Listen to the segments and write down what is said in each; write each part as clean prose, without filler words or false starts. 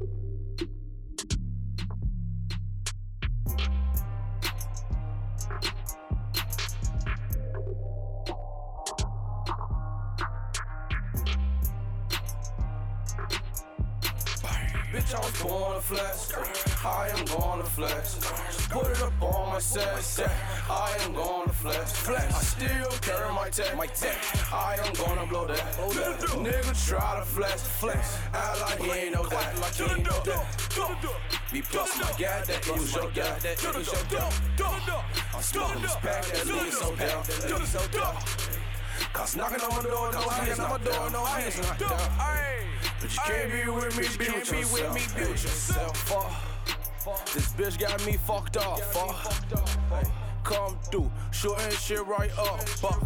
Bitch, I was born to flex. I am gonna flex. Put it up on my set. I am gonna flex. I still carry my tech. I am gonna blow that. Nigga try to flex. Act like he ain't know that. We plus my gat that use your gat. I'm smoking this pack that nigga so down. Cause knocking on my door, no hands on my door, no hands on my door. But you can't be with me, be with yourself. This bitch got me fucked up. Come through, shooting shit right up.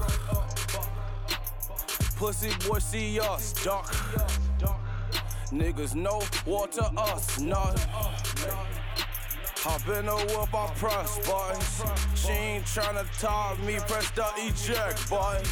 Pussy boy see us, duck. Niggas know what to us, nothing. Hop in the whip, I press buttons. She ain't tryna top me, press the eject button.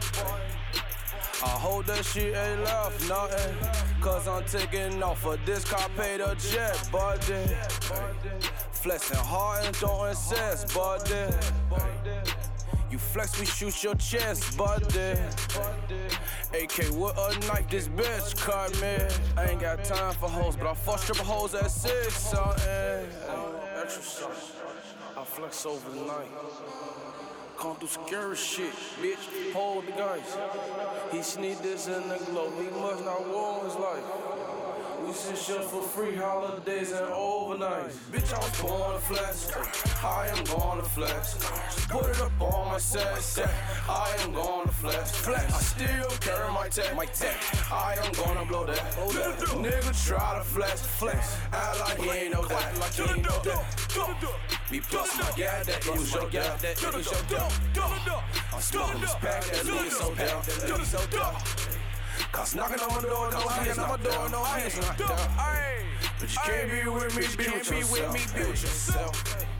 I hope that she ain't left nothing, cause I'm taking off for this car, pay the jet, buddy. Flexing hard and don't insist, buddy. You flex, we shoot your chest, buddy. AK with a knife, this bitch cut me. I ain't got time for hoes, but I fuck stripper hoes at 6 something. Extra sauce, I flex overnight. Come through scary shit, bitch, hold the guys. He sneak this in the globe, he must not want his life. We send shit for free holidays and overnights. Bitch, I was born to flex, I am gonna flex. Put it up on my set, I am gonna flex. I still carry my tech, I am gonna blow that. Nigga try to flex, act like he ain't know that. We plus my gat that use your gat. I'm smoking this pack that nigga so down. Cause knocking on my door, no hands on my door, no hands on my door. But you can't be with me, be with yourself.